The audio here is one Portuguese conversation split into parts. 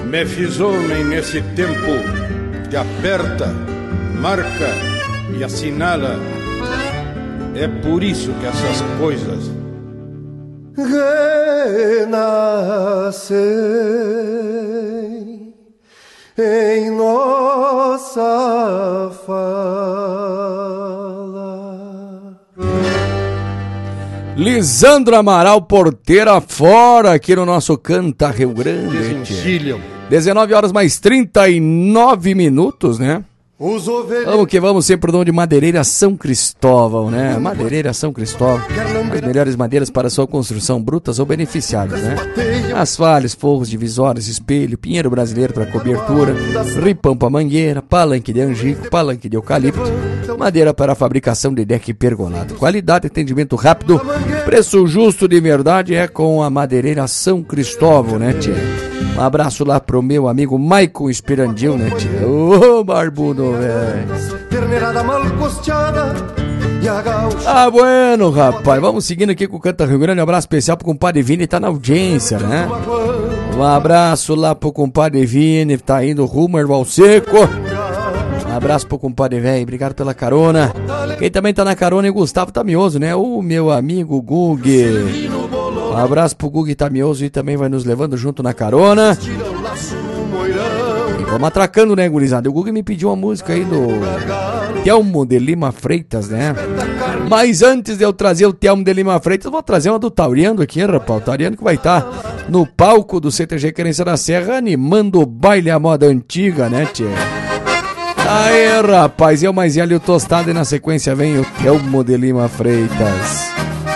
Me fiz homem nesse tempo que aperta, marca e assinala. É por isso que essas coisas renascem em nossa fala. Lisandro Amaral, porteira fora, aqui no nosso Canta Rio Grande. 19 horas mais 39 minutos, né? Vamos que vamos, sempre dono de Madeireira São Cristóvão, né? Madeireira São Cristóvão, as melhores madeiras para sua construção, brutas ou beneficiadas, né? Asfaltos, forros, divisórias, espelho, pinheiro brasileiro para cobertura, ripão para mangueira, palanque de angico, palanque de eucalipto, madeira para a fabricação de deck pergolado. Qualidade, atendimento rápido, preço justo de verdade é com a Madeireira São Cristóvão, né, tia? Um abraço lá pro meu amigo Maicon Esperandil, né, tia? Ô, barbudo, velho. Ah, bueno, rapaz. Vamos seguindo aqui com o Canta Rio Grande. Um abraço especial pro compadre Vini, tá na audiência, né? Um abraço lá pro compadre Vini, tá indo rumo ao Seco. Um abraço pro compadre velho, obrigado pela carona. Quem também tá na carona é o Gustavo Tamioso, né? O meu amigo Gugi. Um abraço pro Gugi Tamioso e também vai nos levando junto na carona. E vamos atracando, né, gurizada? O Gugi me pediu uma música aí do Telmo de Lima Freitas, né? Mas antes de eu trazer o Telmo de Lima Freitas, eu vou trazer uma do Tauriano aqui, rapaz. O Tauriano que vai estar no palco do CTG Querência da Serra, animando o baile à moda antiga, né, tchê? Aê, rapaz, eu mais velho e o Tostado, e na sequência vem o Telmo de Lima Freitas.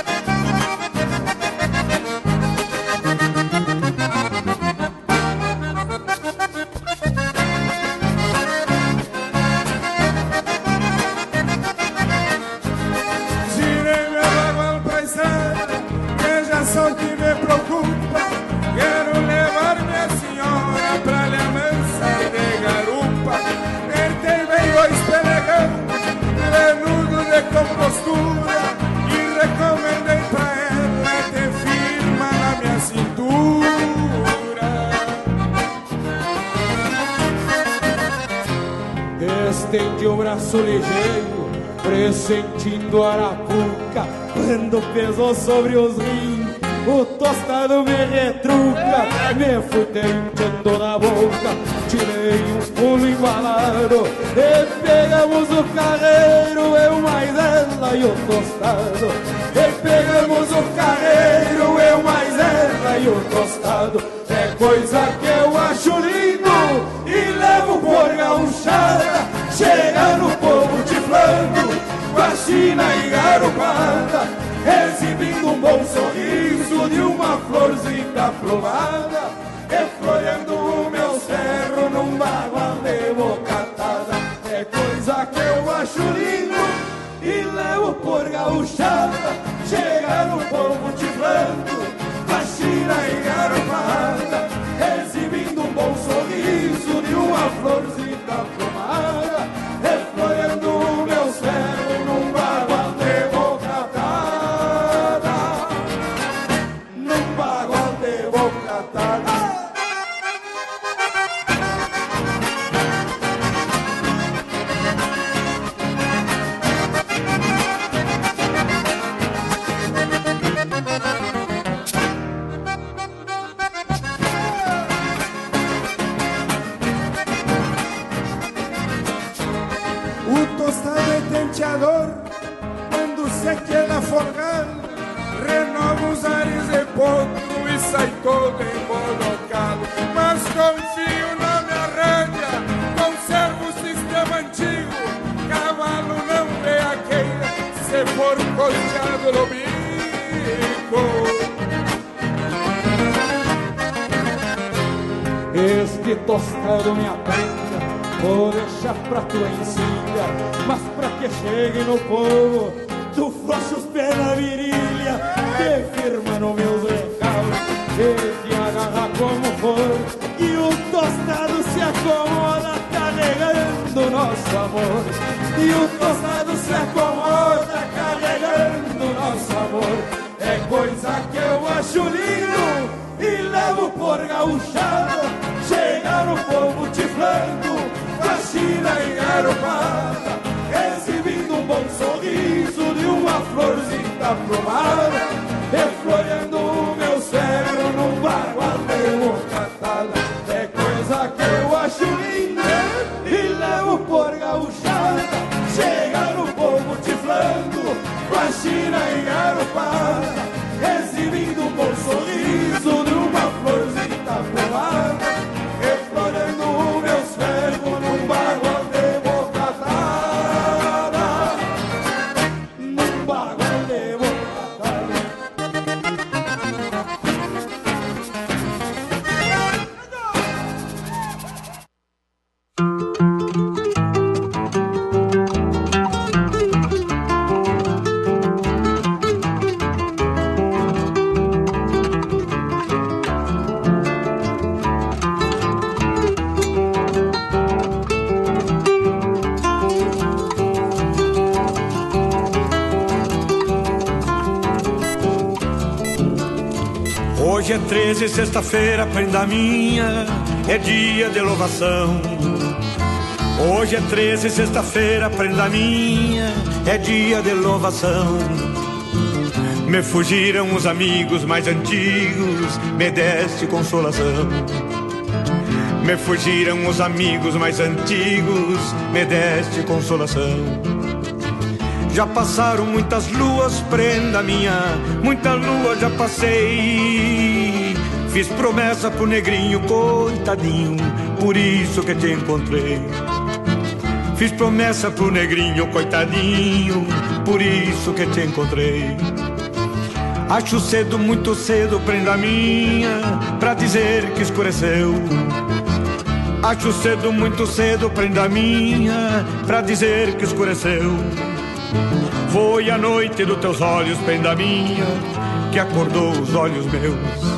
Estende o braço ligeiro, pressentindo a arapuca. Quando pesou sobre os rins, o Tostado me retruca. Me fui tentando na boca, tirei um pulo embalado e pegamos o carreiro, eu mais ela e o Tostado. E pegamos o carreiro, eu mais ela e o Tostado. É coisa que eu acho lindo e levo por gauchada. Chega no povo tiflando, guaxina e garopada, exibindo um bom sorriso de uma florzinha plumada, refloreando o meu cerro num bagual de bocatada. É coisa que eu acho lindo e levo por gauchada. Chega no povo tiflando, guaxina e garopada, exibindo um bom sorriso de uma florzinha plumada, refloreando o meu céu num bagual de bocatada, num bagual de bocatada. Quando se quer afogar, renova os ares de potro e sai todo embolocado. Mas confio na minha rédea, conservo o sistema antigo. Cavalo não vê a queira, se for costeado no bico. Este Tostado me aprende, vou deixar pra tua encilha, mas pra que chegue no povo, tu frouxa os pés na virilha, te firma no meus recalos, e te agarra como for, e o Tostado se acomoda carregando nosso amor, e o Tostado se acomoda carregando nosso amor. É coisa que eu acho lindo e levo por gauchada. Chega China engaropada, exibindo um bom sorriso de uma florzinha plumada, reflorando o meu cérebro num bagual democratada. É coisa que eu acho linda e levo por gauchada. Chega no povo tiflando, com a China engaropada, exibindo um bom sorriso de uma florzinha plumada, reflorando o meu cérebro num bagual democratada. Num bagual democratada. Hoje é 13, sexta-feira, prenda minha, é dia de louvação. Hoje é 13, sexta-feira, prenda minha, é dia de louvação. Me fugiram os amigos mais antigos, me deste consolação. Me fugiram os amigos mais antigos, me deste consolação. Já passaram muitas luas, prenda minha, muita lua já passei. Fiz promessa pro negrinho, coitadinho, por isso que te encontrei. Fiz promessa pro negrinho, coitadinho, por isso que te encontrei. Acho cedo, muito cedo, prenda minha, pra dizer que escureceu. Acho cedo, muito cedo, prenda minha, pra dizer que escureceu. Foi a noite dos teus olhos, prenda minha, que acordou os olhos meus.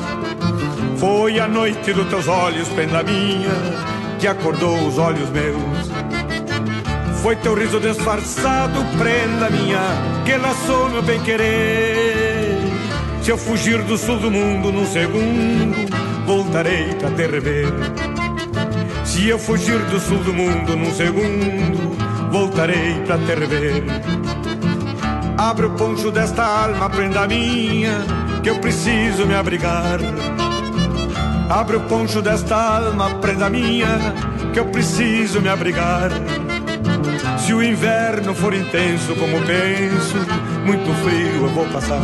Foi a noite dos teus olhos, prenda minha, que acordou os olhos meus. Foi teu riso disfarçado, prenda minha, que laçou meu bem-querer. Se eu fugir do sul do mundo num segundo, voltarei pra te rever. Se eu fugir do sul do mundo num segundo, voltarei pra te rever. Abre o poncho desta alma, prenda minha, que eu preciso me abrigar. Abre o poncho desta alma, prenda minha, que eu preciso me abrigar. Se o inverno for intenso como penso, muito frio eu vou passar.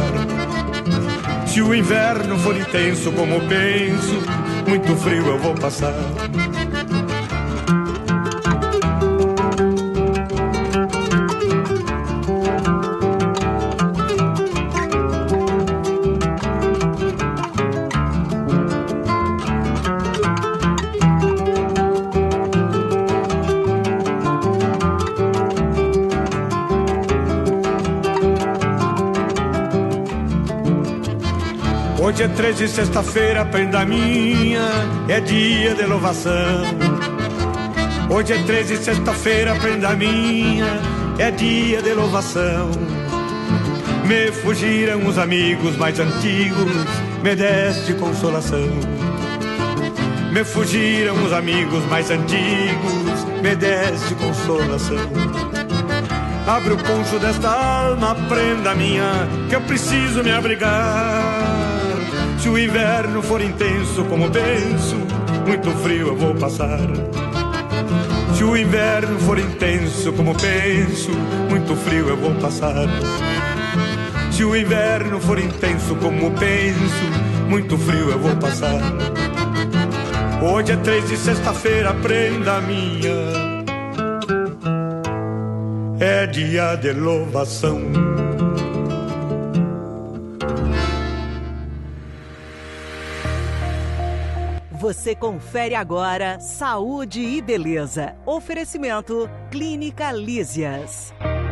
Se o inverno for intenso como penso, muito frio eu vou passar. Hoje é 13, sexta-feira, prenda minha, é dia de louvação. Hoje é 13, sexta-feira, prenda minha, é dia de louvação. Me fugiram os amigos mais antigos, me deste consolação. Me fugiram os amigos mais antigos, me deste consolação. Abre o poncho desta alma, prenda minha, que eu preciso me abrigar. Se o inverno for intenso como penso, muito frio eu vou passar. Se o inverno for intenso como penso, muito frio eu vou passar. Se o inverno for intenso como penso, muito frio eu vou passar. Hoje é 3 de sexta-feira, prenda minha, é dia de louvação. Você confere agora Saúde e Beleza. Oferecimento Clínica Lísias.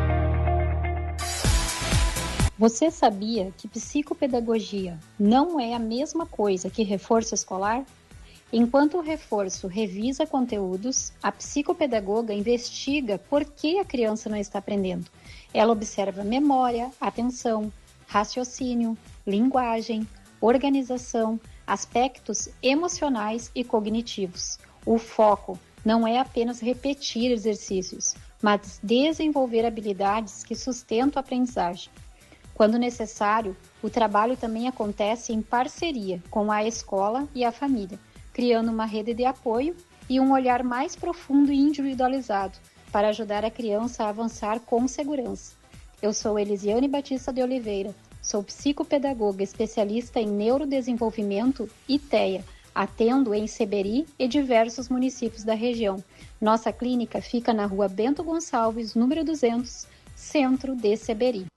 Você sabia que psicopedagogia não é a mesma coisa que reforço escolar? Enquanto o reforço revisa conteúdos, a psicopedagoga investiga por que a criança não está aprendendo. Ela observa memória, atenção, raciocínio, linguagem, organização, aspectos emocionais e cognitivos. O foco não é apenas repetir exercícios, mas desenvolver habilidades que sustentam a aprendizagem. Quando necessário, o trabalho também acontece em parceria com a escola e a família, criando uma rede de apoio e um olhar mais profundo e individualizado para ajudar a criança a avançar com segurança. Eu sou Elisiane Batista de Oliveira, sou psicopedagoga especialista em neurodesenvolvimento e TEA, atendo em Seberi e diversos municípios da região. Nossa clínica fica na rua Bento Gonçalves, número 200, centro de Seberi.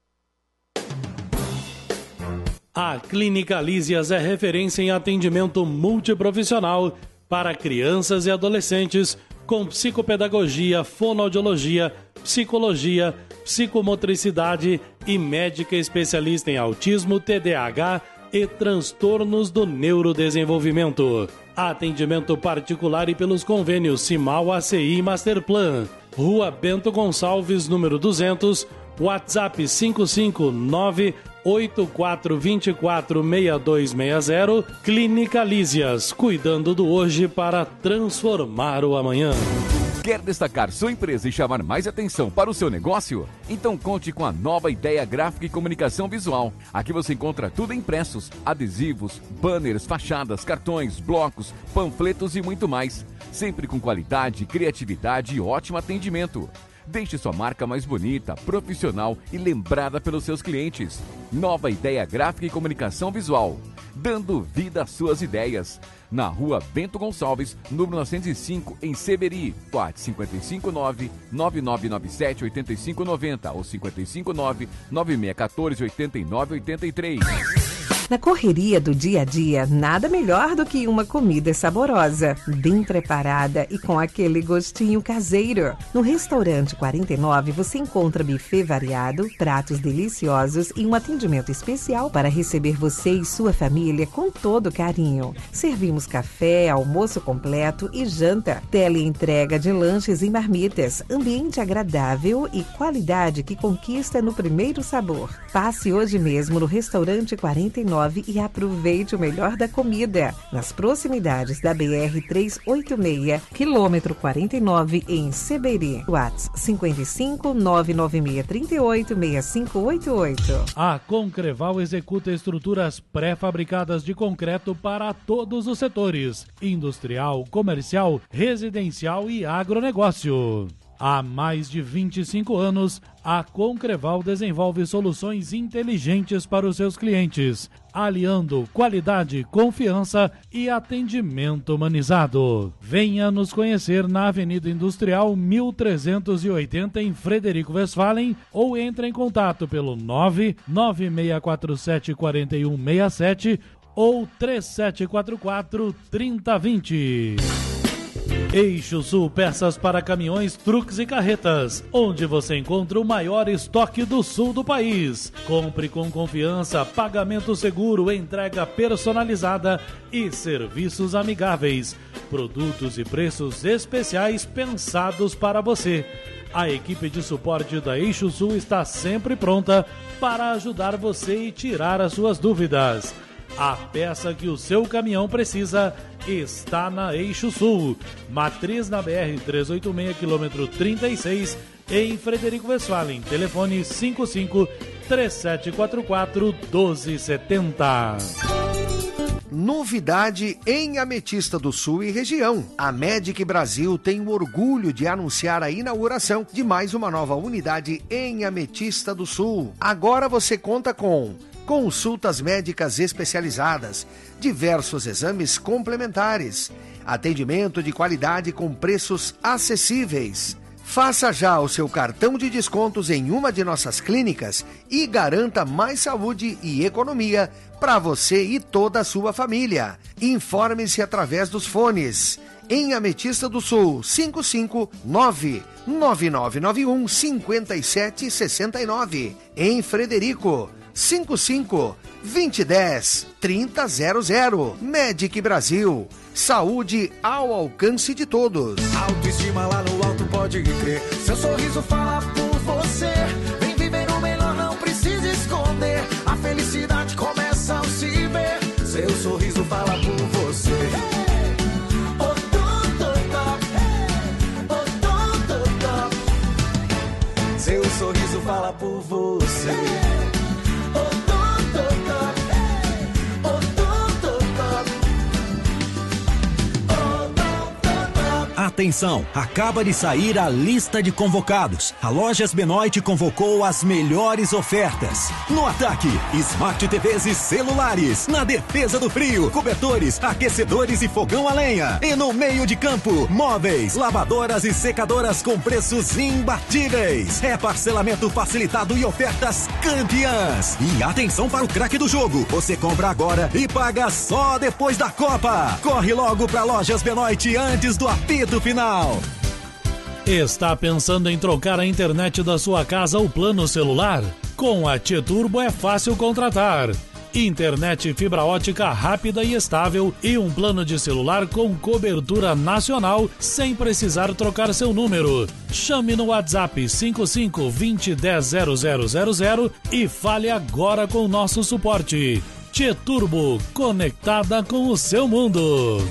A Clínica Lísias é referência em atendimento multiprofissional para crianças e adolescentes com psicopedagogia, fonoaudiologia, psicologia, psicomotricidade e médica especialista em autismo, TDAH e transtornos do neurodesenvolvimento. Atendimento particular e pelos convênios Simal, ACI e Masterplan. Rua Bento Gonçalves, número 200, WhatsApp 559-8424-6260. Clínica Lísias, cuidando do hoje para transformar o amanhã. Quer destacar sua empresa e chamar mais atenção para o seu negócio? Então conte com a Nova Ideia Gráfica e Comunicação Visual. Aqui você encontra tudo em impressos, adesivos, banners, fachadas, cartões, blocos, panfletos e muito mais. Sempre com qualidade, criatividade e ótimo atendimento. Deixe sua marca mais bonita, profissional e lembrada pelos seus clientes. Nova Ideia Gráfica e Comunicação Visual. Dando vida às suas ideias. Na rua Bento Gonçalves, número 905, em Seberi. WhatsApp 559-9997-8590 ou 559-9614-8983. Na correria do dia a dia, nada melhor do que uma comida saborosa, bem preparada e com aquele gostinho caseiro. No Restaurante 49 você encontra buffet variado, pratos deliciosos e um atendimento especial para receber você e sua família com todo carinho. Servimos café, almoço completo e janta, teleentrega de lanches e marmitas, ambiente agradável e qualidade que conquista no primeiro sabor. Passe hoje mesmo no Restaurante 49 e aproveite o melhor da comida, nas proximidades da BR-386, quilômetro 49, em Seberi. WhatsApp 559-9638-6588. A Concreval executa estruturas pré-fabricadas de concreto para todos os setores: industrial, comercial, residencial e agronegócio. Há mais de 25 anos, a Concreval desenvolve soluções inteligentes para os seus clientes, aliando qualidade, confiança e atendimento humanizado. Venha nos conhecer na Avenida Industrial 1380, em Frederico Westphalen, ou entre em contato pelo 99647-4167 ou 3744-3020. Eixo Sul, peças para caminhões, truques e carretas, onde você encontra o maior estoque do sul do país. Compre com confiança, pagamento seguro, entrega personalizada e serviços amigáveis. Produtos e preços especiais pensados para você. A equipe de suporte da Eixo Sul está sempre pronta para ajudar você e tirar as suas dúvidas. A peça que o seu caminhão precisa está na Eixo Sul. Matriz na BR-386, quilômetro 36, em Frederico Westphalen. Telefone 55-3744-1270. Novidade em Ametista do Sul e região. A Medic Brasil tem o orgulho de anunciar a inauguração de mais uma nova unidade em Ametista do Sul. Agora você conta com consultas médicas especializadas, diversos exames complementares, atendimento de qualidade com preços acessíveis. Faça já o seu cartão de descontos em uma de nossas clínicas e garanta mais saúde e economia para você e toda a sua família. Informe-se através dos fones. Em Ametista do Sul, 559-9991-5769. Em Frederico, 55-2010-3000. Medic Brasil. Saúde ao alcance de todos. Autoestima lá no alto, pode crer. Seu sorriso fala por você. Vem viver o melhor, não precisa esconder. A felicidade começa ao se ver. Seu sorriso fala por você. Atenção, acaba de sair a lista de convocados. A Lojas Benoit convocou as melhores ofertas. No ataque, Smart TVs e celulares. Na defesa do frio, cobertores, aquecedores e fogão a lenha. E no meio de campo, móveis, lavadoras e secadoras com preços imbatíveis. É parcelamento facilitado e ofertas campeãs. E atenção para o craque do jogo. Você compra agora e paga só depois da Copa. Corre logo para Lojas Benoit antes do apito final. Está pensando em trocar a internet da sua casa ou plano celular? Com a T-Turbo é fácil contratar. Internet fibra ótica rápida e estável e um plano de celular com cobertura nacional sem precisar trocar seu número. Chame no WhatsApp 5520100000 e fale agora com o nosso suporte. T-Turbo, conectada com o seu mundo.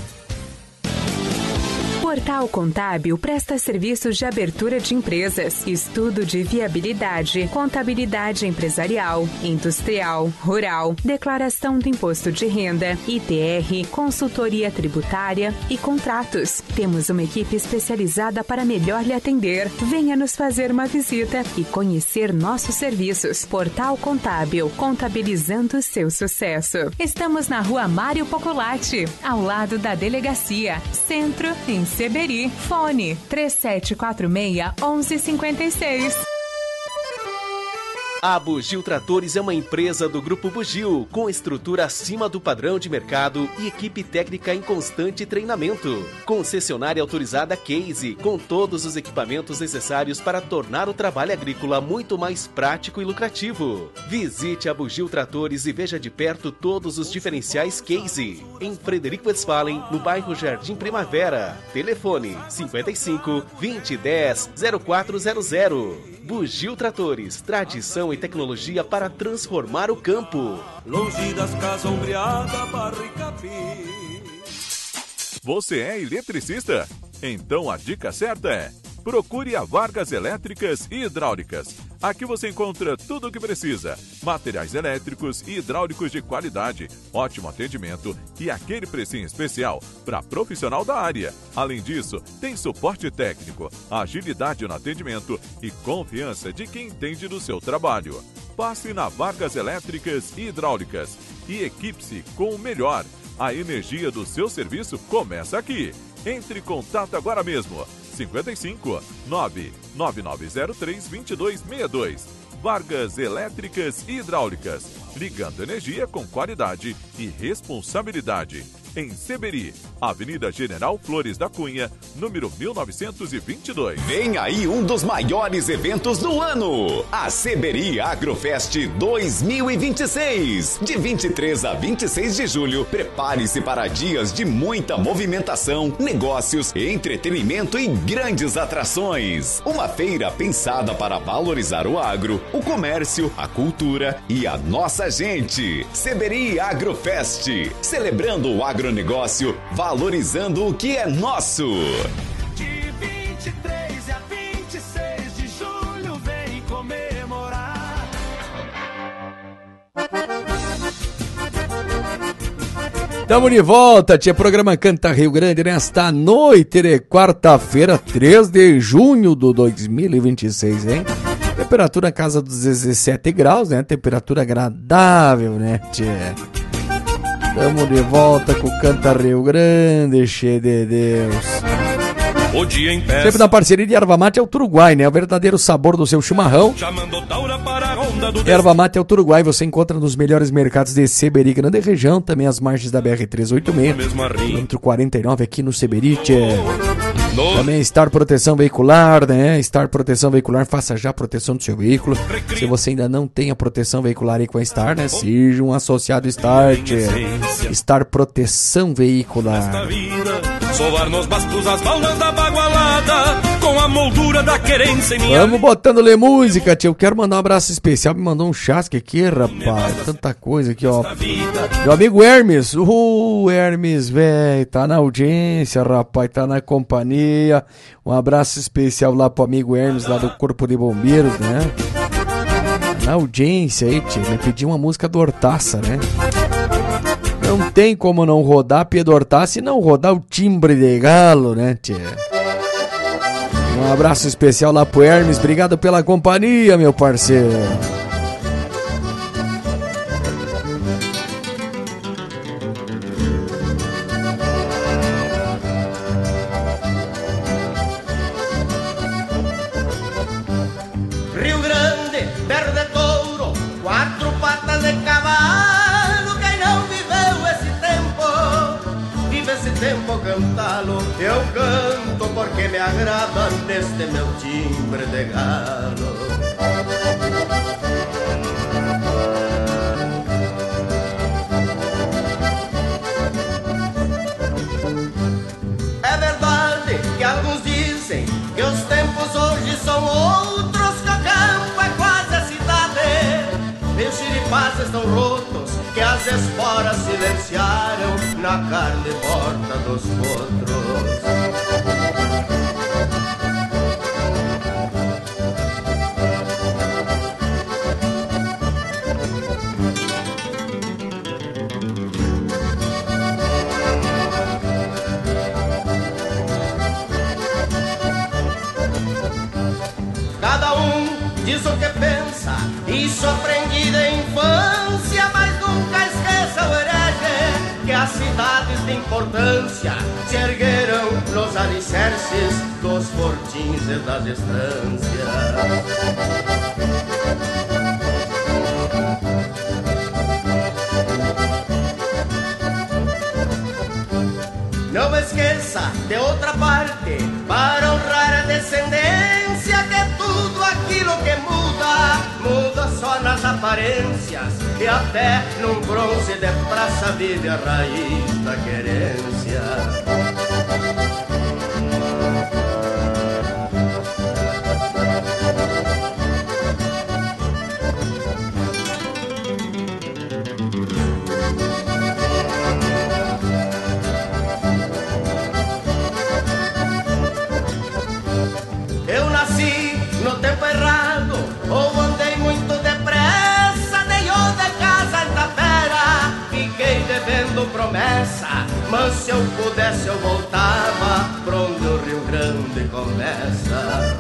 Portal Contábil presta serviços de abertura de empresas, estudo de viabilidade, contabilidade empresarial, industrial, rural, declaração do imposto de renda, ITR, consultoria tributária e contratos. Temos uma equipe especializada para melhor lhe atender. Venha nos fazer uma visita e conhecer nossos serviços. Portal Contábil, contabilizando seu sucesso. Estamos na Rua Mário Pocolati, ao lado da delegacia, Centro, em Seberi. Fone 3746-1156. A Bugio Tratores é uma empresa do Grupo Bugio, com estrutura acima do padrão de mercado e equipe técnica em constante treinamento. Concessionária autorizada Case, com todos os equipamentos necessários para tornar o trabalho agrícola muito mais prático e lucrativo. Visite a Bugio Tratores e veja de perto todos os diferenciais Case. Em Frederico Westphalen, no bairro Jardim Primavera. Telefone 55 2010 0400. Bugio Tratores, tradição e tecnologia para transformar o campo. Longe das casas ombreadas, barro e capim. Você é eletricista? Então a dica certa é: procure a Vargas Elétricas e Hidráulicas. Aqui você encontra tudo o que precisa: materiais elétricos e hidráulicos de qualidade, ótimo atendimento e aquele precinho especial para profissional da área. Além disso, tem suporte técnico, agilidade no atendimento e confiança de quem entende do seu trabalho. Passe na Vargas Elétricas e Hidráulicas e equipe-se com o melhor. A energia do seu serviço começa aqui. Entre em contato agora mesmo. 55 99903 2262. Vargas Elétricas e Hidráulicas. Ligando energia com qualidade e responsabilidade. Em Seberi, Avenida General Flores da Cunha, número 1922. Vem aí um dos maiores eventos do ano, a Seberi Agrofest 2026. De 23 a 26 de julho, prepare-se para dias de muita movimentação, negócios, entretenimento e grandes atrações. Uma feira pensada para valorizar o agro, o comércio, a cultura e a nossa gente. Seberi Agrofest, celebrando o agronegócio, valorizando o que é nosso. De 23 a 26 de julho, vem comemorar. Tamo de volta, tia. Programa Canta Rio Grande nesta noite de quarta-feira, 3 de junho de 2026, hein? Temperatura na casa dos 17 graus, né? Temperatura agradável, né, tia? Tamo de volta com o Canta Rio Grande, cheio de Deus. O dia em pé. Sempre na parceria de Erva Mate Alto Uruguai, né? O verdadeiro sabor do seu chimarrão. Erva Mate Alto Uruguai você encontra nos melhores mercados de Seberi, grande região, também as margens da BR-386, quilômetro 49 aqui no Seberi. Também Star Proteção Veicular, né? Star Proteção Veicular, faça já a proteção do seu veículo. Se você ainda não tem a proteção veicular aí com a Star, né? Seja um associado Start. Star Proteção Veicular. Sovar nos bastos as baldas da bagualada, com a moldura da querência em minha... Vamos botando-lhe música, tio. Eu quero mandar um abraço especial. Me mandou um chasque aqui, rapaz. Tanta coisa aqui, ó. Meu amigo Hermes. Hermes, velho. Tá na audiência, rapaz. Tá na companhia. Um abraço especial lá pro amigo Hermes, lá do Corpo de Bombeiros, né? na audiência aí, tchê, me pediu uma música do Hortaça, né? Não tem como não rodar Pedro Hortaça e não rodar o Timbre de Galo, né, tchê? Um abraço especial lá pro Hermes, obrigado pela companhia, meu parceiro. Rio Grande, terra de touro, 4 patas de cavalo. Quem não viveu esse tempo, vive esse tempo cantá-lo. Eu canto porque me agrada neste meu timbre de galo. É verdade que alguns dizem que os tempos hoje são outros, que o campo é quase a cidade. E os xiripás estão rotos, que as esporas silenciaram na carne morta dos potros. Cada um diz o que pensa, isso aprendi da infância, mas nunca esqueça o herege, que as cidades de importância se ergueram nos alicerces dos fortins e das estâncias. Não esqueça, de outra parte, para honrar a descendência, que tudo aquilo que muda, muda só nas aparências, e até num bronze de praça vive a raiz da querência. Eu nasci no tempo errado, ou andei muito depressa, dei o de casa em Tapera, fiquei devendo promessa, mas se eu pudesse eu voltava pra onde o Rio Grande começa.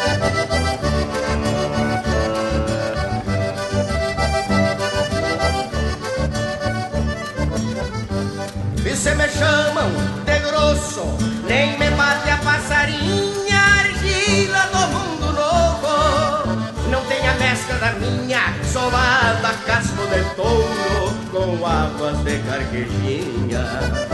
E se me chamam de grosso, nem me bate a passarinha, argila do mundo novo. Não tem a mescla da minha, sovada casco de touro, com águas de carquejinha.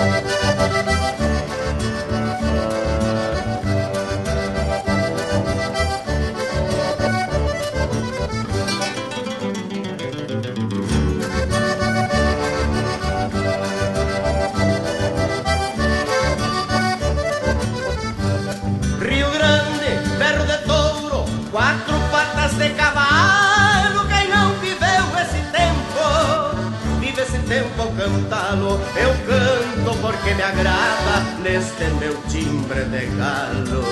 Rio Grande, berro de touro, 4 patas de cavalo. Quem não viveu esse tempo, vive esse tempo ao cantá-lo. Eu canto porque me agrada neste meu timbre de galo.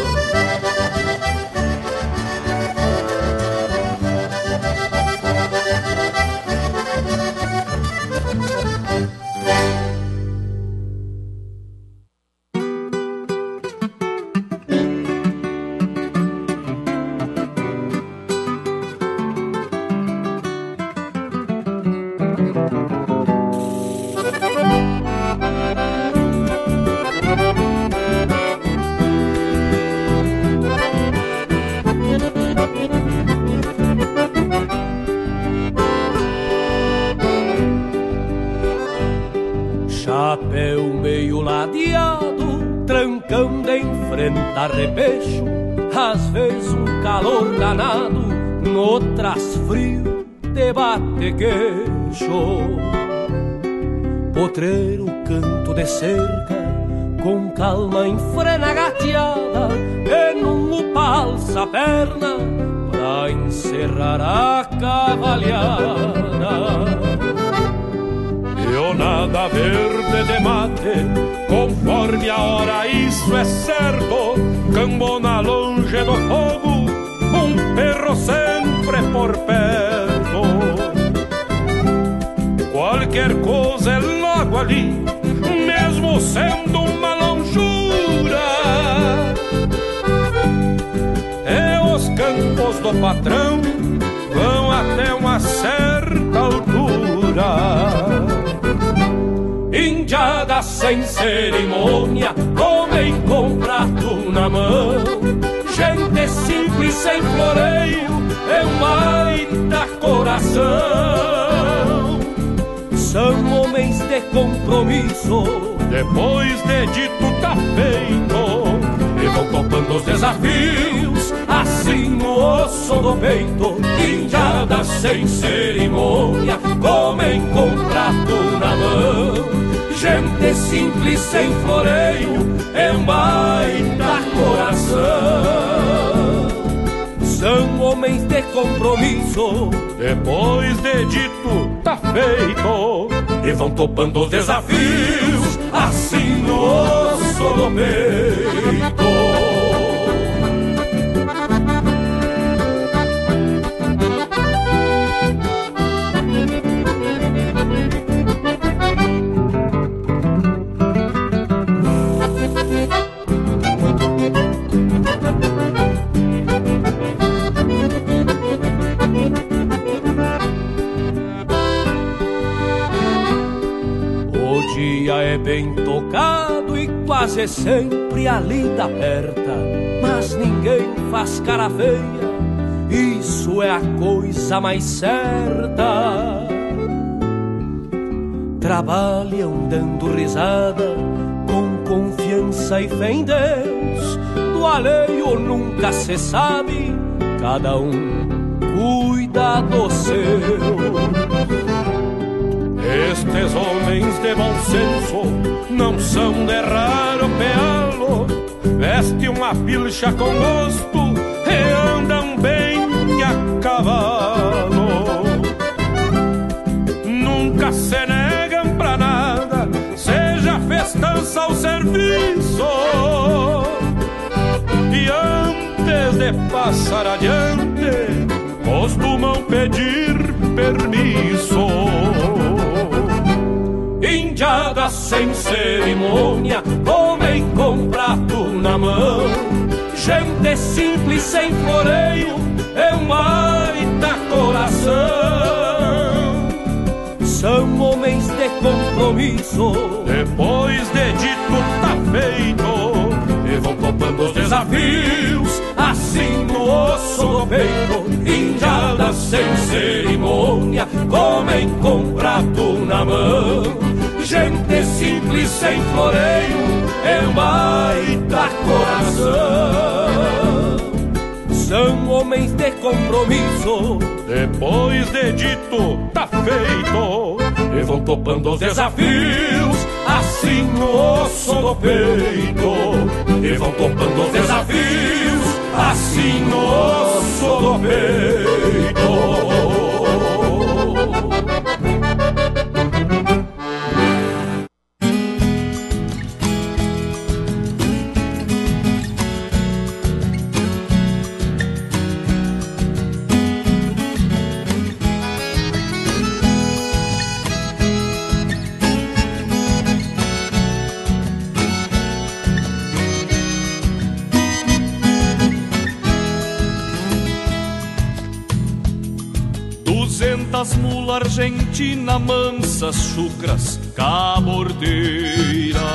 Chapéu meio ladeado, trancando em frente a repecho, às vezes um calor danado, noutras frio te bate queixo. Potreiro canto de cerca, com calma enfrena a gateada, e num upa alça a perna pra encerrar a cavalhada. Eu nada verde de mate, conforme a hora, isso é certo. Cambona longe do fogo, um perro sempre por perto. ali, mesmo sendo uma longura. E os campos do patrão vão até uma certa altura. Indiada sem cerimônia, comem com prato na mão. Gente simples sem floreio, é um baita coração. São homens de compromisso, depois de dito tá feito, e vão topando os desafios, assim no osso do peito. Indiada sem cerimônia, comem com prato na mão. Gente simples sem floreio, é um baita coração. São homens de compromisso, depois de dito tá feito, e vão topando os desafios, assim no osso do peito. É bem tocado e quase sempre a lida aperta, mas ninguém faz cara feia, isso é a coisa mais certa. Trabalham dando risada, com confiança e fé em Deus, do alheio nunca se sabe, cada um cuida do seu. Estes homens de bom senso não são de raro pealo, vestem uma pilcha com gosto e andam bem a cavalo. Nunca se negam pra nada, seja festança ou serviço, e antes de passar adiante costumam pedir permisso. Indiada sem cerimônia, comem com prato na mão. Gente simples sem floreio, é um baita coração. São homens de compromisso, depois de dito tá feito, e vão topando os desafios, assim no osso do peito. Indiada sem cerimônia, comem com prato na mão. Gente simples sem floreio, é um baita coração. São homens de compromisso, depois de dito tá feito, e vão topando os desafios, assim no osso do peito. E vão topando os desafios, assim no osso do peito. As mulas argentina mansas, chucras, cabordeiras,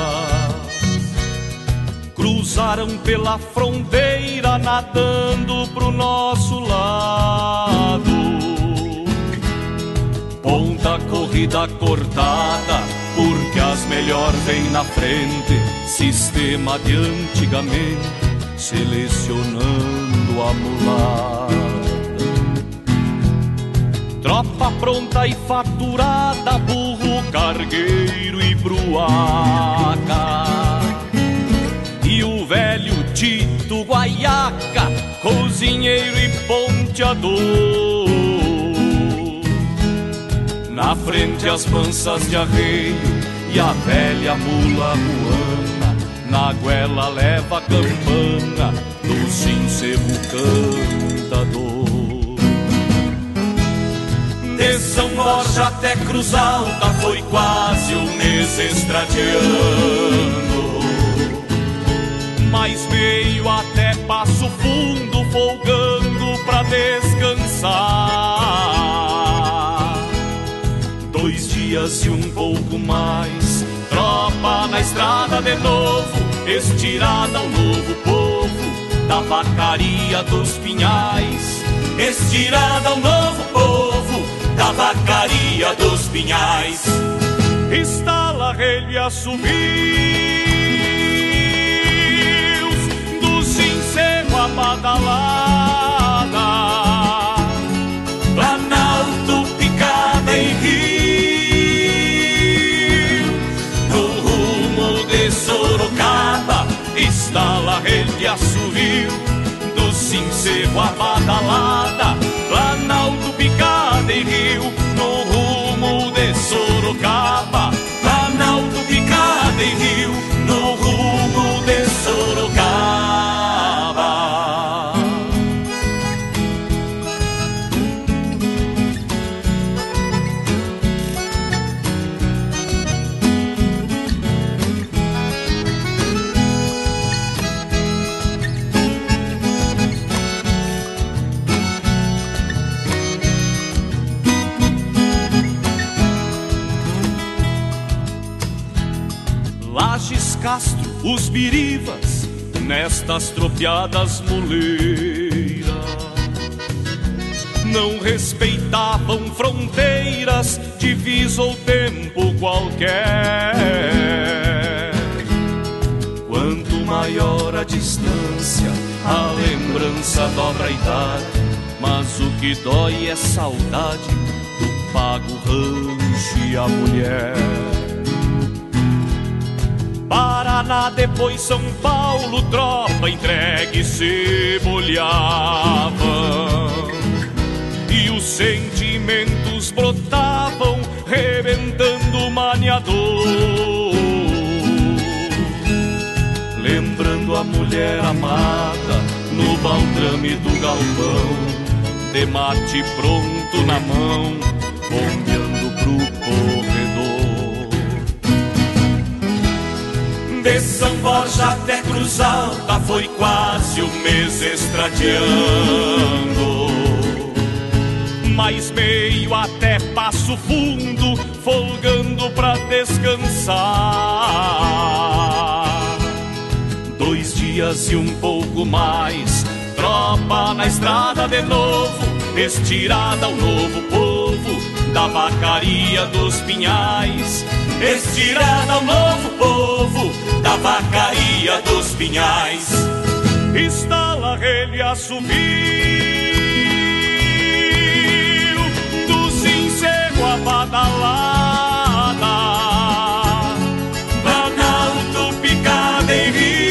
cruzaram pela fronteira nadando pro nosso lado. Ponta corrida cortada, porque as melhor vêm na frente, sistema de antigamente, selecionando a mulata. Tropa pronta e faturada, burro, cargueiro e bruaca. E o velho Tito Guaiaca, cozinheiro e ponteador. Na frente as mansas de arreio e a velha mula ruana, na goela leva a campana do sincero cantador. De São Borja até Cruz Alta foi quase um mês estradiando, mas veio até Passo Fundo folgando pra descansar. 2 dias e um pouco mais, tropa na estrada de novo, estirada ao novo povo da vacaria dos Pinhais. Estirada ao novo povo da vacaria dos Pinhais. Estala relho e assobios do sincero a badalada, Planalto, Picada e Rio, no rumo de Sorocaba. Estala relho e assovio do sincero a badalada, Planalto, Picada e Rio, no rumo de Sorocaba. Planalto, Picada e Rio, no rumo de Sorocaba. Lages, Castro, os Birivas, nestas tropiadas muleiras, não respeitavam fronteiras, divisa ou tempo qualquer. Quanto maior a distância, a lembrança dobra a idade, mas o que dói é saudade do pago rancho e a mulher. Paraná, depois São Paulo, tropa entregue se bolhava, e os sentimentos brotavam, rebentando o maniador. Lembrando a mulher amada no baldrame do galpão, de mate pronto na mão, bombeando pro corredor. De São Borja até Cruz Alta foi quase um mês estradiando, mas meio até Passo Fundo folgando pra descansar. 2 dias e um pouco mais, tropa na estrada de novo, estirada ao novo povo da vacaria dos Pinhais. Estirada ao novo povo da vacaria dos Pinhais. Estala relho e assobio do sincero a badalada, Planalto, Picada e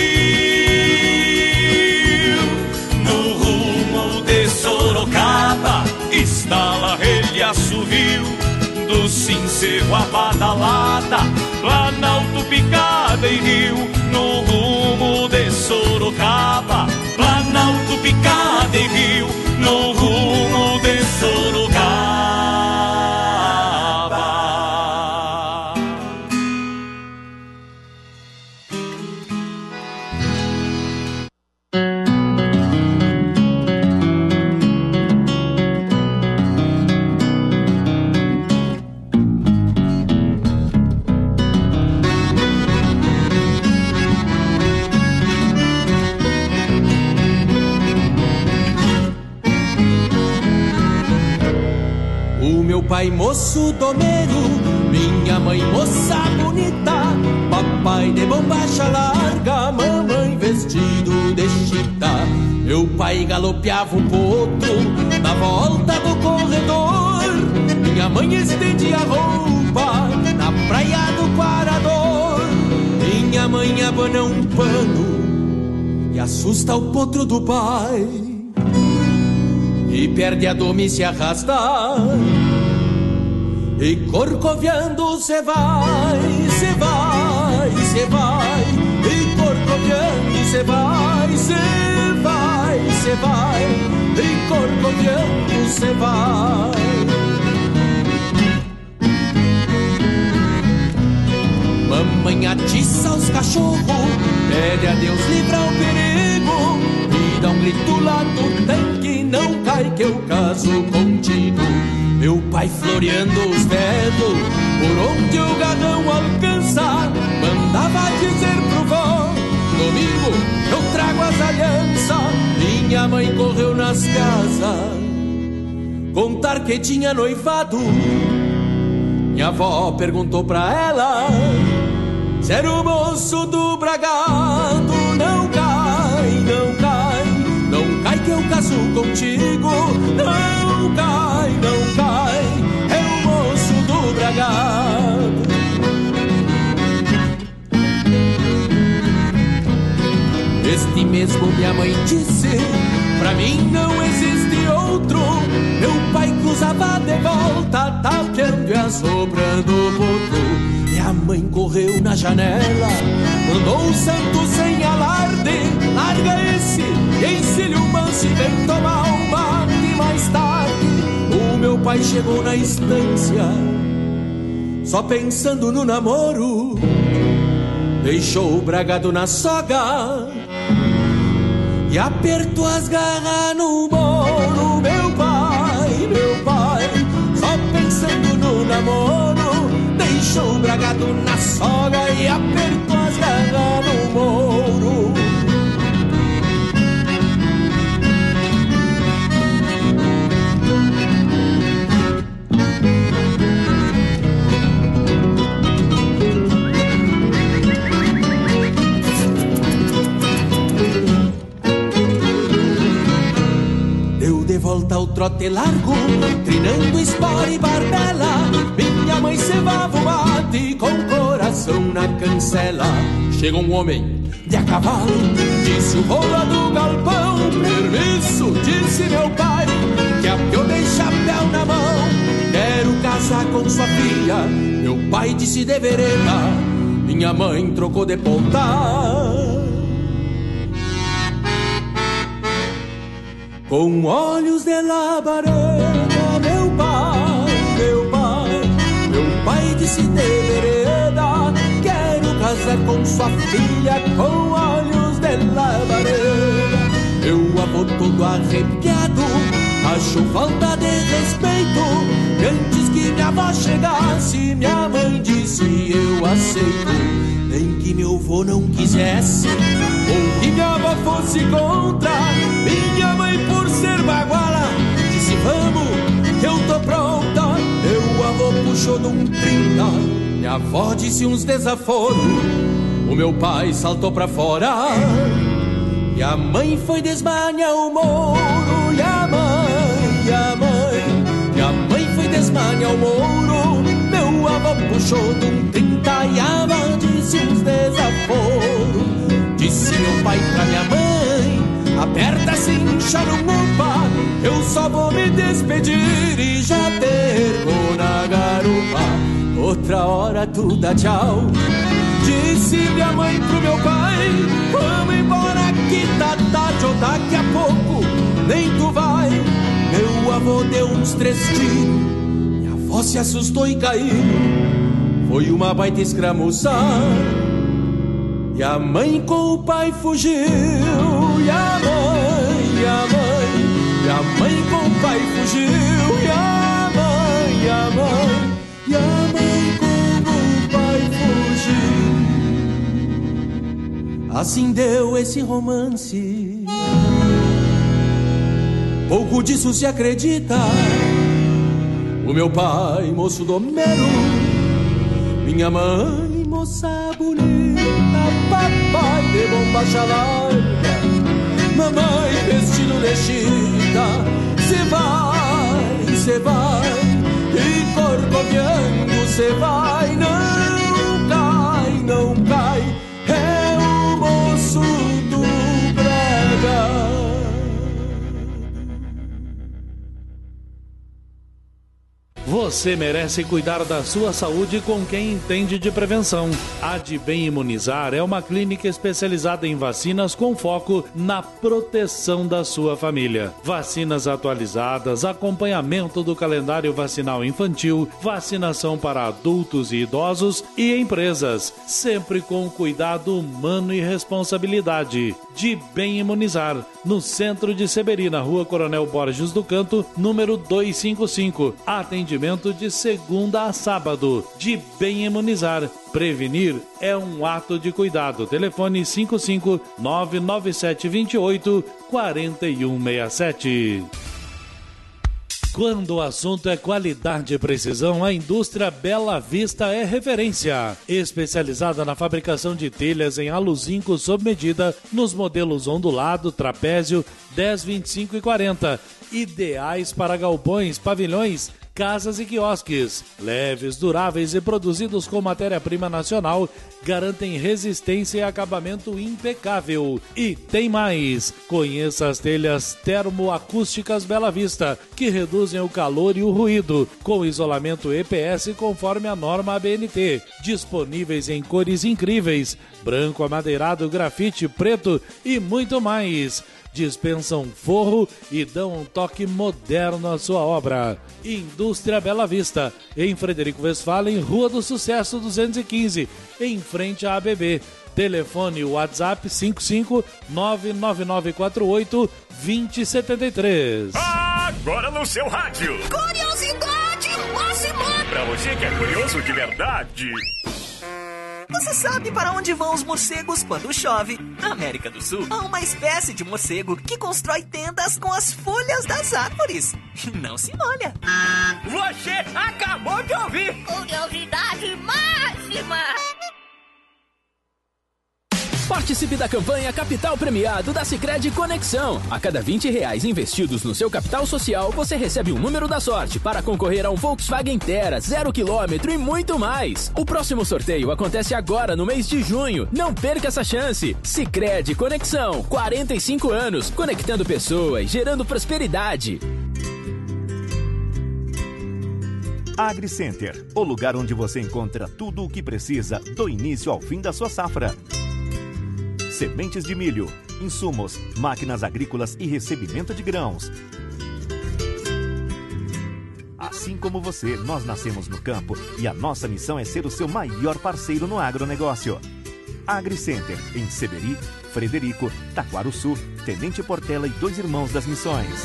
Rio, no rumo de Sorocaba. Estala relho e assovio do sincero a badalada, Planalto, Picada e Rio, no rumo de Sorocaba. Planalto, Picada e Rio, no rumo de Sorocaba. Pai moço domeiro, minha mãe moça bonita, papai de bombacha larga, mamãe vestido de chita. Meu pai galopeava um potro na volta do corredor, minha mãe estendia a roupa na praia do Quarador. Minha mãe abana um pano e assusta o potro do pai, e perde a doma e se arrasta, e corcoviando cê vai, cê vai, cê vai, e corcoviando cê vai, cê vai, cê vai, e corcoviando cê vai. Mamãe atiça os cachorros, pede a Deus livrar o perigo e dá um grito lá do tanque, não cai que eu caso contigo. Meu pai floreando os dedos, por onde o gadão alcança, mandava dizer pro vô: domingo eu trago as alianças. Minha mãe correu nas casas contar que tinha noivado. Minha avó perguntou pra ela se era o moço do bragado. Não cai, não cai, não cai que eu caso contigo. Não cai, não cai, é o moço do bragado. Este mesmo minha mãe disse, pra mim não existe outro. Meu pai cruzava de volta, tapeando e assobrando o potro. E a mãe correu na janela, mandou o santo sem alarde: larga esse e ensine o manso e vem tomar um mate. Mais tarde o meu pai chegou na estância, só pensando no namoro. Deixou o bragado na soga e apertou as garras no moro. Meu pai, só pensando no namoro, deixou o bragado na soga e apertou as garras no moro. De volta ao trote largo, trinando espora e barbela, minha mãe cevava o mate com o coração na cancela. Chega um homem de a cavalo, disse o rola do galpão: permisso, disse meu pai, que a eu dei chapéu na mão, quero casar com sua filha. Meu pai disse de vereda, minha mãe trocou de ponta. Com olhos de labareda, meu pai disse de vereda, quero casar com sua filha. Com olhos de labareda, meu avô todo arrepiado achou falta de respeito. E antes que minha avó chegasse, minha mãe disse: eu aceito. Nem que meu avô não quisesse, ou que minha avó fosse contra, minha mãe, por ser baguala, disse: vamos, que eu tô pronta. Meu avô puxou de um 30, minha avó disse uns desaforos, o meu pai saltou pra fora e a mãe foi desmanhar o moro. E a mãe foi desmanhar o moro. Meu avô puxou de um 30 e a avó disse uns desaforos. Disse meu pai pra minha mãe: aperta assim, charupa, eu só vou me despedir e já perco na garupa. Outra hora tu dá tchau. Disse minha mãe pro meu pai: vamos embora que tá tarde, ou daqui a pouco nem tu vai. Meu avô deu uns 3 tiros, minha avó se assustou e caiu. Foi uma baita escramuça, e a mãe com o pai fugiu. E a mãe com o pai fugiu. E a mãe com o pai fugiu. Assim deu esse romance, pouco disso se acredita. O meu pai, moço domero, minha mãe, moça bonita, papai de bombacha larga, mamãe vestido de chita. Cê vai, e corcoviando cê vai. Não cai, não cai, é o moço do brega. Você merece cuidar da sua saúde com quem entende de prevenção. A De Bem Imunizar é uma clínica especializada em vacinas com foco na proteção da sua família. Vacinas atualizadas, acompanhamento do calendário vacinal infantil, vacinação para adultos e idosos e empresas, sempre com cuidado humano e responsabilidade. De Bem Imunizar, no centro de Seberi, na Rua Coronel Borges do Canto, número 255. Atendimento de segunda a sábado. De Bem Imunizar. Prevenir é um ato de cuidado. Telefone 55-99728-4167. Quando o assunto é qualidade e precisão, a indústria Bela Vista é referência. Especializada na fabricação de telhas em aluzinco sob medida, nos modelos ondulado, trapézio, 10, 25 e 40. Ideais para galpões, pavilhões, casas e quiosques. Leves, duráveis e produzidos com matéria-prima nacional, garantem resistência e acabamento impecável. E tem mais! Conheça as telhas termoacústicas Bela Vista, que reduzem o calor e o ruído, com isolamento EPS conforme a norma ABNT. Disponíveis em cores incríveis: branco, amadeirado, grafite, preto e muito mais. Dispensam forro e dão um toque moderno à sua obra. Indústria Bela Vista, em Frederico Westphalen, Rua do Sucesso 215, em frente à ABB. Telefone WhatsApp 55999482073. Agora no seu rádio. Curiosidade máxima! Pra você que é curioso de verdade. Você sabe para onde vão os morcegos quando chove? Na América do Sul, há uma espécie de morcego que constrói tendas com as folhas das árvores. Não se molha. Você acabou de ouvir. Curiosidade máxima! Participe da campanha Capital Premiado da Sicredi Conexão. A cada R$20 investidos no seu capital social, você recebe um número da sorte para concorrer a um Volkswagen Tera 0 km e muito mais. O próximo sorteio acontece agora no mês de junho. Não perca essa chance. Sicredi Conexão, 45 anos, conectando pessoas, gerando prosperidade. AgriCenter, o lugar onde você encontra tudo o que precisa do início ao fim da sua safra. Sementes de milho, insumos, máquinas agrícolas e recebimento de grãos. Assim como você, nós nascemos no campo e a nossa missão é ser o seu maior parceiro no agronegócio. AgriCenter, em Seberi, Frederico, Taquaruçu, Tenente Portela e 2 Irmãos das Missões.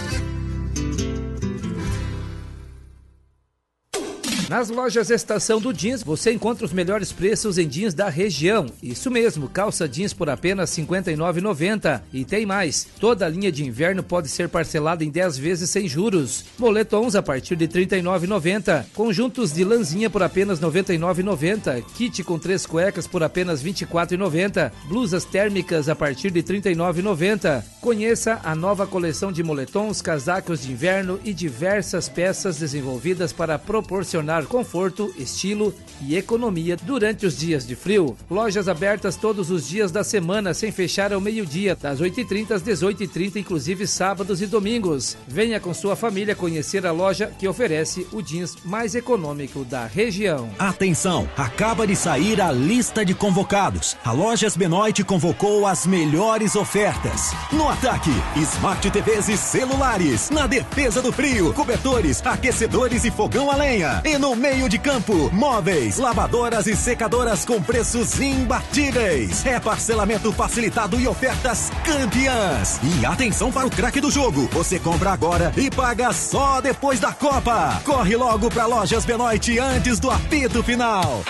Nas lojas Estação do Jeans, você encontra os melhores preços em jeans da região. Isso mesmo, calça jeans por apenas R$ 59,90. E tem mais, toda a linha de inverno pode ser parcelada em 10 vezes sem juros. Moletons a partir de R$ 39,90. Conjuntos de lãzinha por apenas R$ 99,90. Kit com 3 cuecas por apenas R$ 24,90. Blusas térmicas a partir de R$ 39,90. Conheça a nova coleção de moletons, casacos de inverno e diversas peças desenvolvidas para proporcionar conforto, estilo e economia durante os dias de frio. Lojas abertas todos os dias da semana, sem fechar ao meio-dia, das 8h30 às 18h30, inclusive sábados e domingos. Venha com sua família conhecer a loja que oferece o jeans mais econômico da região. Atenção, acaba de sair a lista de convocados. A Lojas Benoit convocou as melhores ofertas. No ataque, Smart TVs e celulares. Na defesa do frio, cobertores, aquecedores e fogão a lenha. E no meio de campo, móveis, lavadoras e secadoras com preços imbatíveis. É parcelamento facilitado e ofertas campeãs. E atenção para o craque do jogo. Você compra agora e paga só depois da Copa. Corre logo para Lojas Benoit antes do apito final.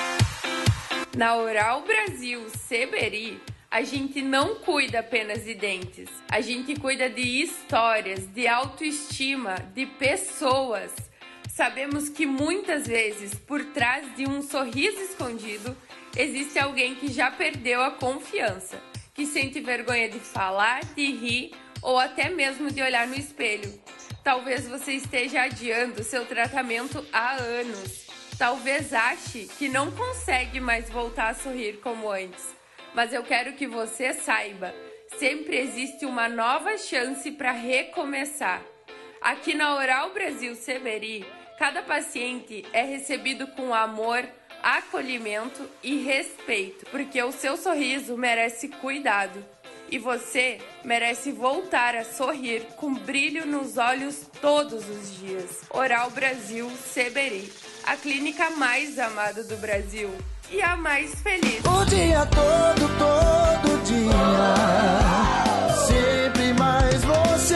Na Oral Brasil Seberi, a gente não cuida apenas de dentes. A gente cuida de histórias, de autoestima, de pessoas. Sabemos que muitas vezes, por trás de um sorriso escondido, existe alguém que já perdeu a confiança, que sente vergonha de falar, de rir ou até mesmo de olhar no espelho. Talvez você esteja adiando seu tratamento há anos. Talvez ache que não consegue mais voltar a sorrir como antes. Mas eu quero que você saiba, sempre existe uma nova chance para recomeçar. Aqui na Oral Brasil Seberi, Cada paciente é recebido com amor, acolhimento e respeito, porque o seu sorriso merece cuidado. E você merece voltar a sorrir com brilho nos olhos todos os dias. Oral Brasil Seberi, a clínica mais amada do Brasil e a mais feliz. O dia todo dia, sempre mais você.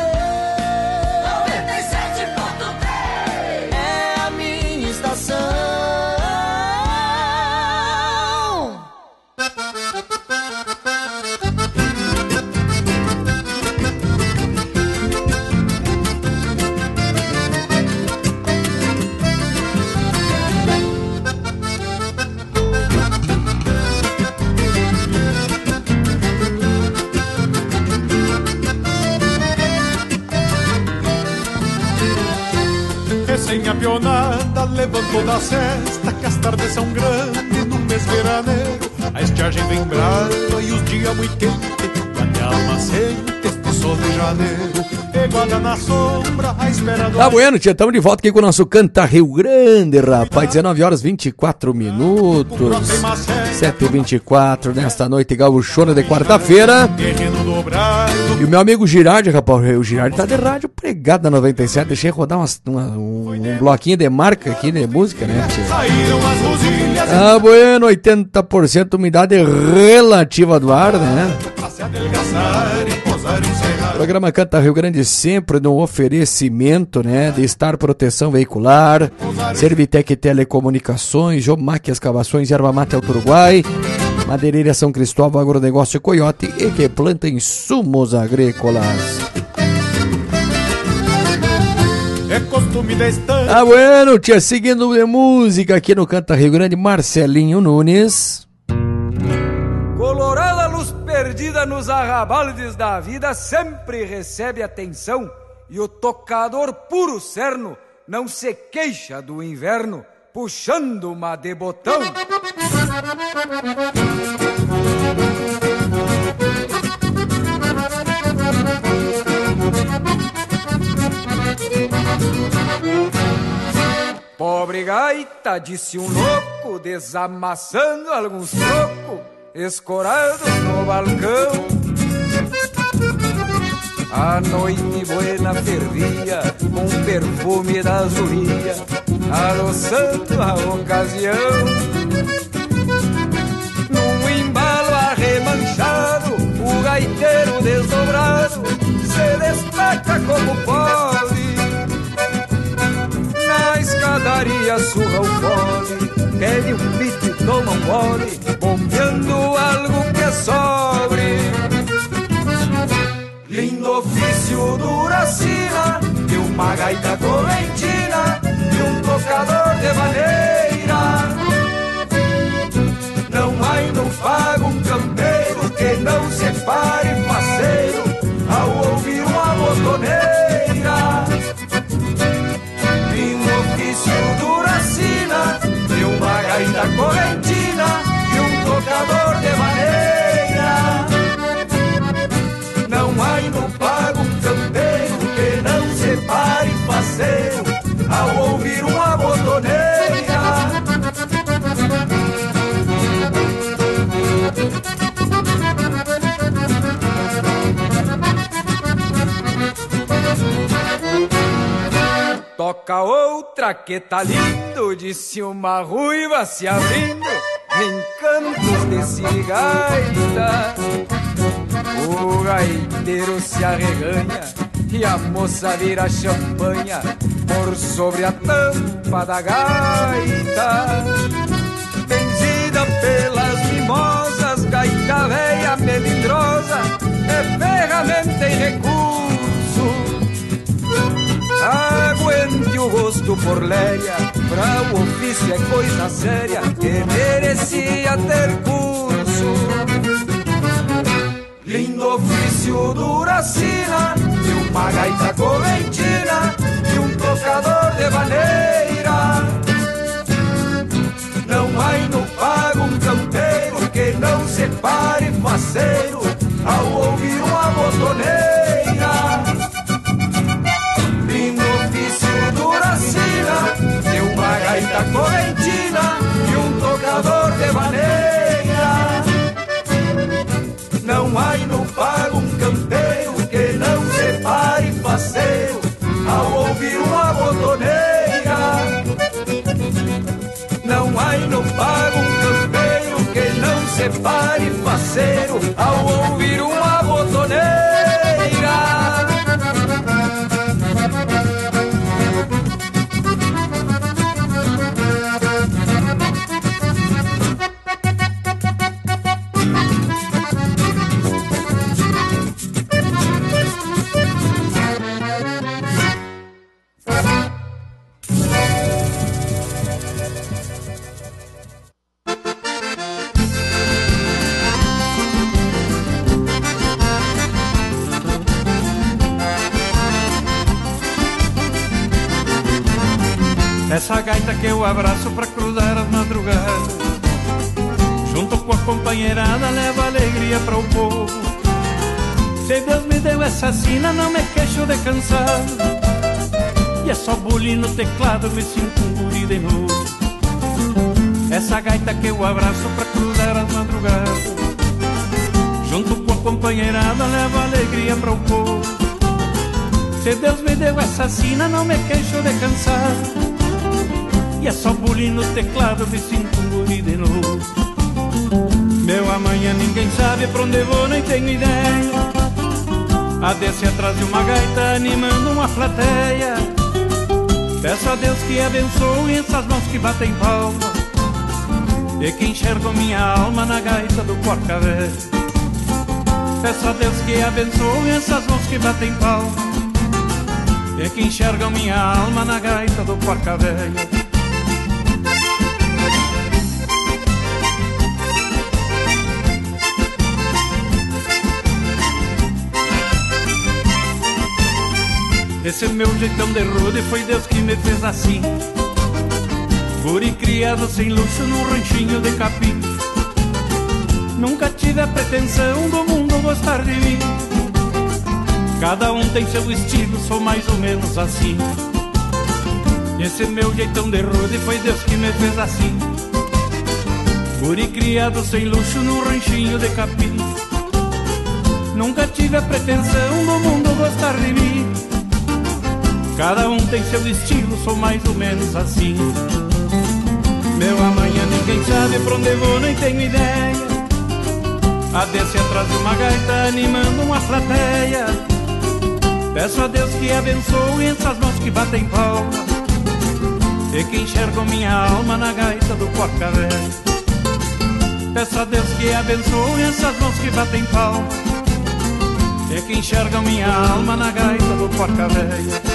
97.3 é a minha estação. Recém-apionada, levantou da cesta, que as tardes são grandes no mês veraneiro. A estiagem vem brava e os dias muito quentes, e até a alma sente este sol de janeiro. Iguada na sombra, à espera do... Tá bueno, tia, estamos de volta aqui com o nosso Canta Rio Grande, rapaz. 19 horas 24 minutos. 7h24 nesta noite gaúchona de quarta-feira. E o meu amigo Girardi, rapaz, o Girardi tá de rádio pregado na 97. Deixei rodar um bloquinho de marca aqui de música, né, tia? Ah, bueno, 80% umidade relativa do ar, né? O programa Canta Rio Grande sempre no oferecimento, né, de Star Proteção Veicular, Servitec Telecomunicações, Jomac Escavações, Erva Mate Alto Uruguai, Madeireira São Cristóvão, Agronegócio Coyote e que planta insumos agrícolas. É costume da estância. Ah, bueno, tia, seguindo de música aqui no Canta Rio Grande, Marcelinho Nunes. Colorada luz perdida nos arrabaldes da vida sempre recebe atenção, e o tocador puro cerno não se queixa do inverno, puxando uma de botão. Pobre gaita, disse um louco, desamassando alguns trocos escorados no balcão. A noite buena fervia com perfume da azuria, adoçando a ocasião. Num embalo arremanchado, o gaiteiro desdobrado se destaca como pode. Na escadaria surra o fole, pede um pito e toma um gole, bombeando algo que é sobre. Lindo ofício duracina, e uma gaita correntina, e um tocador de maneira. Não há no pago um campeiro que não se pare faceiro ao ouvir uma botoneira. Lindo ofício duracina, e uma gaita correntina, e um tocador de maneira. Não há no pago um campeiro que não se pare faceiro ao ouvir uma botoneira. Toca outra que tá lindo, disse uma ruiva se abrindo em cantos de sirigaita. O gaiteiro se arreganha e a moça vira champanha por sobre a tampa da gaita. Benzida pelas mimosas, gaita véia melindrosa, é ferramenta em recurso. Aguente o rosto por léria, pra o ofício é coisa séria que merecia ter curso. Lindo ofício duracina, e uma gaita correntina, e um tocador de maneira. Não há no pago um campeiro que não se pare faceiro ao ouvir uma botoneira. Lindo ofício duracina, faceiro ao ouvir uma botoneira. Essa gaita que eu abraço pra cruzar as madrugadas, junto com a companheirada, leva alegria para o povo. Se Deus me deu essa sina, não me queixo de cansado, e é só bulir no teclado, me sinto um guri de novo. Essa gaita que eu abraço pra cruzar as madrugadas, junto com a companheirada, leva alegria para o povo. Se Deus me deu essa sina, não me queixo de cansado, e é só bulir no teclado, me sinto um guri de novo. Meu amanhã ninguém sabe pra onde vou, nem tenho ideia. A descer atrás de uma gaita, animando uma plateia. Peço a Deus que abençoe essas mãos que batem palma, e que enxergam minha alma na gaita do Porca Velha. Peço a Deus que abençoe essas mãos que batem palma, e que enxergam minha alma na gaita do Porca Velha. Esse meu jeitão de rude foi Deus que me fez assim, guri criado sem luxo num ranchinho de capim. Nunca tive a pretensão do mundo gostar de mim, cada um tem seu estilo, sou mais ou menos assim. Esse meu jeitão de rude foi Deus que me fez assim, guri criado sem luxo num ranchinho de capim. Nunca tive a pretensão do mundo gostar de mim, cada um tem seu estilo, sou mais ou menos assim. Meu amanhã ninguém sabe pra onde vou, nem tenho ideia. A descer atrás de uma gaita, animando uma plateia. Peço a Deus que abençoe essas mãos que batem palma, e que enxergam minha alma na gaita do Porca Velha. Peço a Deus que abençoe essas mãos que batem palma, e que enxergam minha alma na gaita do Porca Velha.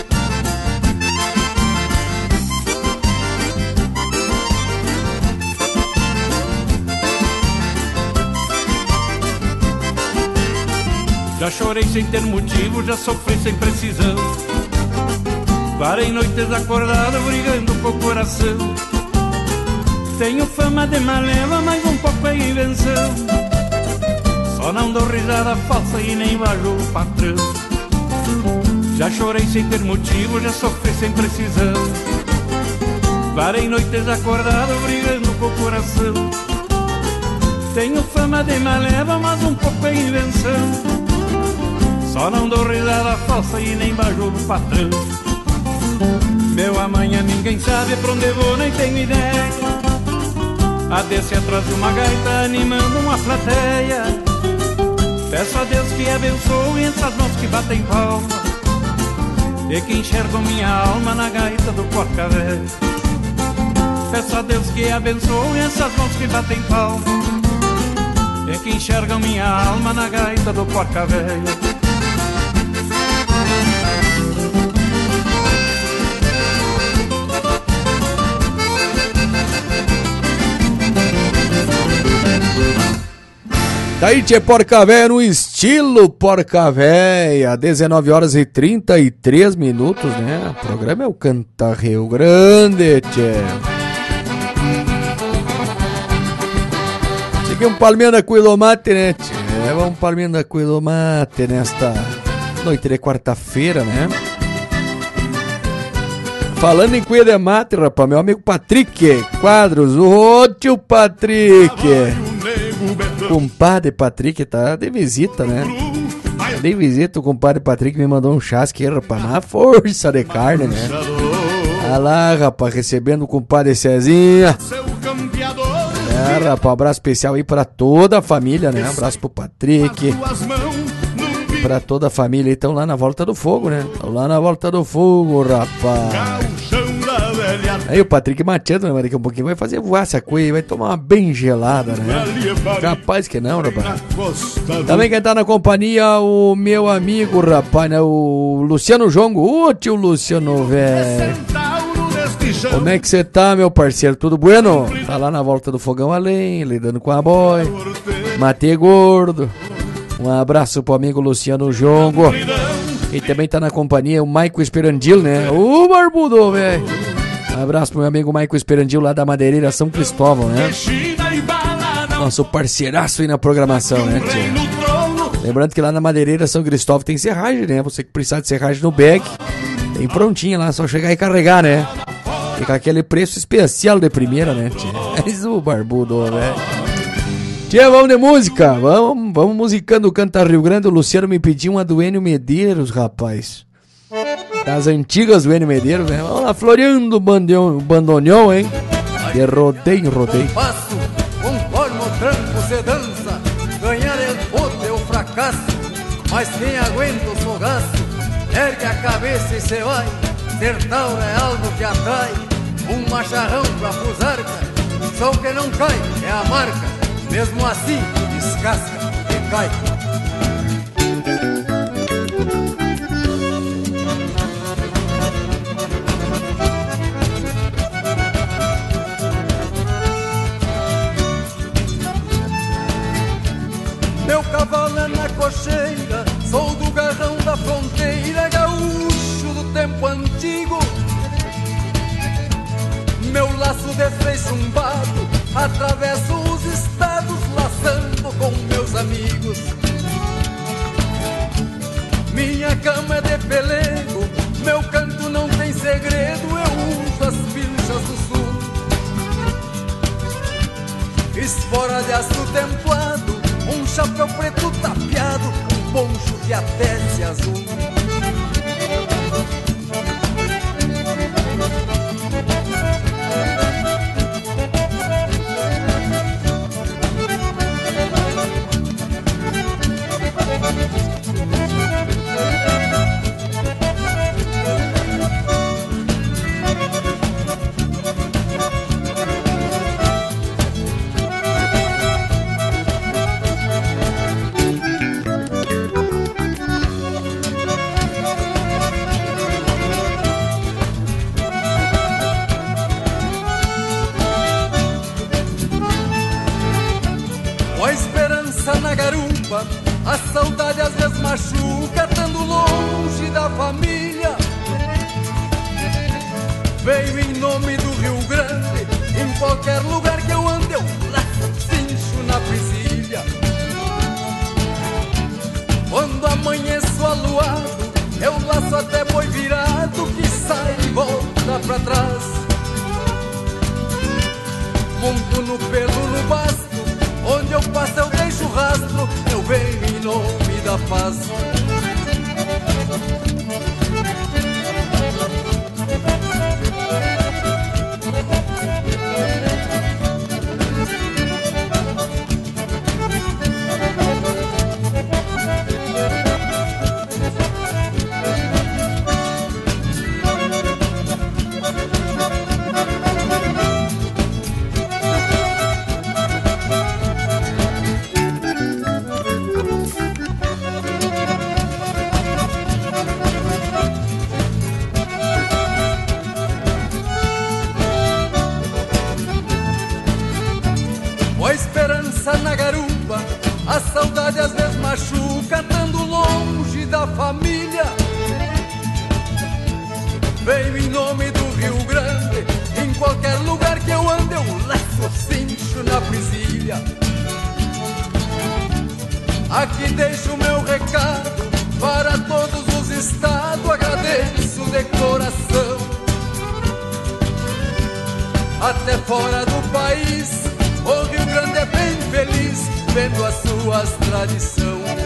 Já chorei sem ter motivo, já sofri sem precisão. Parei noites acordado, brigando com o coração. Tenho fama de maleva, mas um pouco é invenção. Só não dou risada falsa e nem bajo o patrão. Já chorei sem ter motivo, já sofri sem precisão. Parei noites acordado, brigando com o coração. Tenho fama de maleva, mas um pouco é invenção. Só não dou risada falsa e nem bajo no patrão. Meu amanhã ninguém sabe pra onde vou, nem tenho ideia. A descer atrás de uma gaita, animando uma plateia. Peço a Deus que abençoe essas mãos que batem palma, e que enxergam minha alma na gaita do Porca Velha. Peço a Deus que abençoe essas mãos que batem palma, e que enxergam minha alma na gaita do Porca Velha. Daí tchê, Porca Véia no estilo Porca Véia, 19 horas e 33 minutos, né? O programa é o Canta Rio Grande, tchê. Seguimos palminha da Cuilomate, né, tchê? Vamos palminha da Cuilomate nesta noite de quarta-feira, né? Falando em cuia de mate, rapaz, meu amigo Patrick Quadros, ô tio Patrick, compadre Patrick tá de visita, né? De visita, o compadre Patrick me mandou um chasque, rapaz, na força de carne, né? Olha lá, rapaz, recebendo o compadre Cezinha. Rapaz, um abraço especial aí pra toda a família, né? Um abraço pro Patrick, pra toda a família. Estão lá na Volta do Fogo, né? Estão lá na Volta do Fogo, rapaz. Aí o Patrick mateando, né? Daqui a um pouquinho vai fazer voar essa coisa, vai tomar uma bem gelada, né? Capaz que não, rapaz. Também quem tá na companhia, o meu amigo, rapaz, né? O Luciano Jongo. Ô, tio Luciano, velho. Como é que você tá, meu parceiro? Tudo bueno? Tá lá na Volta do Fogão Além, lidando com a boy. Matei gordo. Um abraço pro amigo Luciano Jongo. E também tá na companhia o Maico Esperandil, né? Ô, barbudo, velho. Um abraço pro meu amigo Maico Esperandil lá da Madeireira São Cristóvão, né? Nosso parceiraço aí na programação, né, tia? Lembrando que lá na Madeireira São Cristóvão tem serragem, né? Você que precisar de serragem no back, tem prontinha lá, só chegar e carregar, né? E com aquele preço especial de primeira, né, tia? Mas o barbudo, velho. Tia, vamos de música. Vamos musicando o Canta Rio Grande. O Luciano me pediu uma do Enio Medeiros, rapaz. Das antigas do Enio Medeiros, né? Vamos lá, floreando o bandoneon, hein? De rodeio em rodeio. Passo, conforme o tranco se dança, ganhar é o teu fracasso, mas quem aguenta o fogaço, ergue a cabeça e se vai. Ser taura é algo que atrai, um macharrão pra fusarca, só o que não cai é a marca, mesmo assim descasca e cai. Meu cavalo é na cocheira, sou do garrão da fronteira, gaúcho do tempo antigo. Meu laço de freio chumbado, atravesso os estados, laçando com meus amigos. Minha cama é de pelego, meu canto não tem segredo, eu uso as pilchas do sul. Espora de aço templado, um chapéu preto tapeado, um poncho que atece azul. Na garupa, a saudade às vezes machuca, estando longe da família. Veio em nome do Rio Grande, em qualquer lugar que eu ande, eu laço cincho na presilha. Quando amanheço aluado, eu laço até boi virado, que sai e volta pra trás. Monto no pelo no basto, onde eu passo eu deixo rastro, eu venho em nome da paz. Na garupa, a saudade às vezes machuca, estando longe da família. Veio em nome do Rio Grande, em qualquer lugar que eu ande, eu laço cincho na presilha. Aqui deixo meu recado para todos os estados, agradeço de coração. Até fora do país, o Rio Grande é bem feliz, vendo as suas tradições.